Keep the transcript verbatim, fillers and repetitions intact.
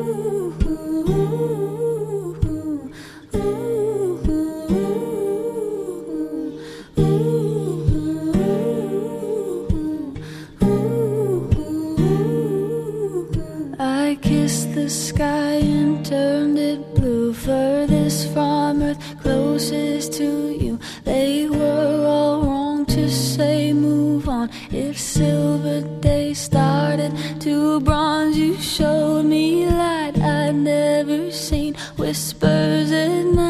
I kissed the sky and turned it blue, furthest from earth, closest to you. They were all wrong to say move on. If silver days started to bronze, you showed me light I'd never seen. Whispers at night